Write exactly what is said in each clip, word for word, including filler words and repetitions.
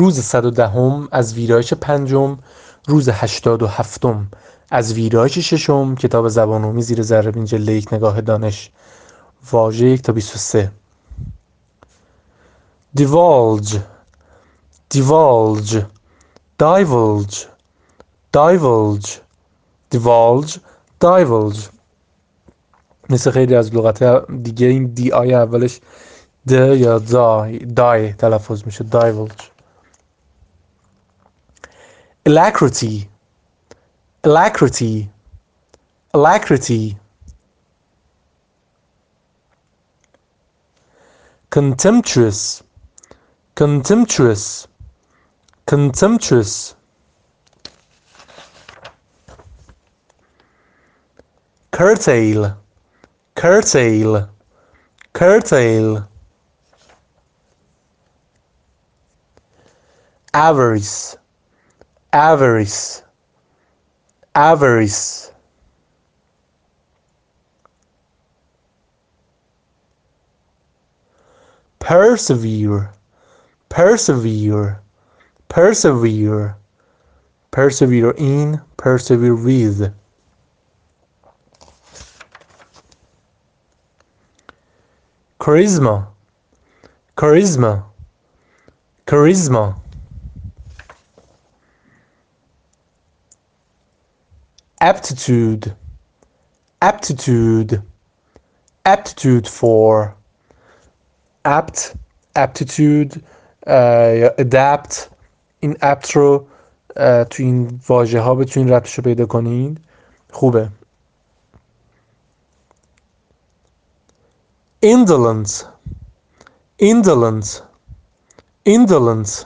روز صد و دهم از ویرایش پنجم، روز هشتاد و هفتم از ویرایش ششم. کتاب زبان عمومی زیر ذره جلد یک نگاه دانش، واژه یک تا بیست و سه. divulge divulge divulge divulge divulge divulge مثل خیلی از لغت دیگه این دی آی اولش د یا دای دای تلفظ میشه. divulge. alacrity alacrity alacrity contemptuous contemptuous contemptuous curtail curtail curtail avarice avarice avarice persevere persevere persevere persevere in, persevere with. charisma charisma charisma aptitude aptitude aptitude for apt aptitude یا adapt. این apt رو تو این واژه ها بتونین ربطش رو پیدا کنید. خوبه. indolence indolence indolence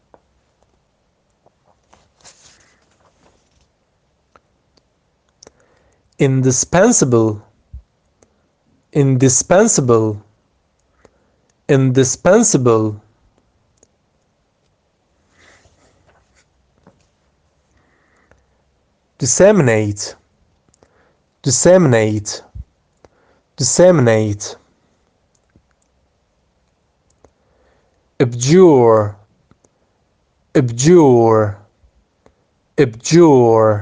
indispensable indispensable indispensable disseminate disseminate disseminate abjure abjure abjure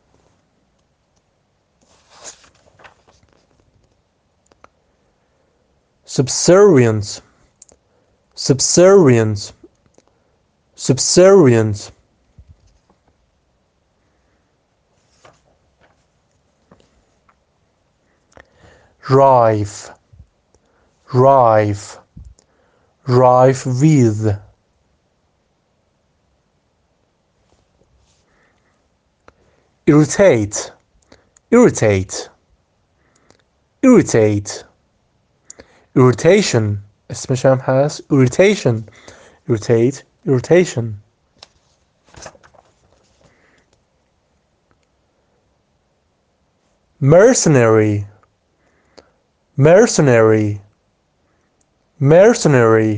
subservient subservient subservient rife rife rife with irritate irritate irritate irritation اسمش هم هست irritation irritate irritation mercenary mercenary mercenary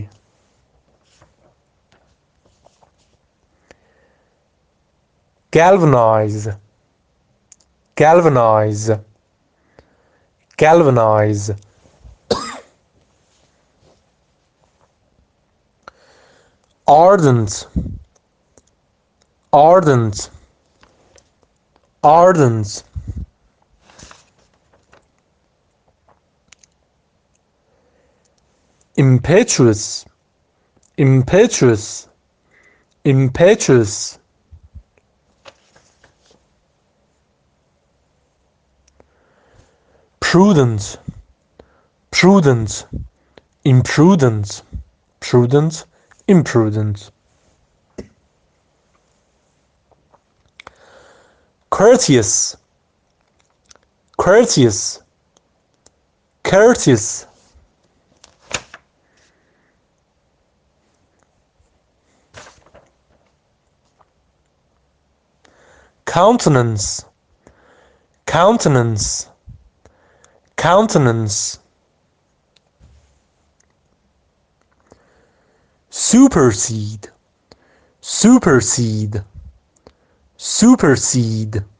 galvanize galvanize galvanize ardent ardent ardent impetuous impetuous impetuous prudent prudent imprudent prudent imprudent courteous courteous courteous countenance countenance countenance supersede supersede supersede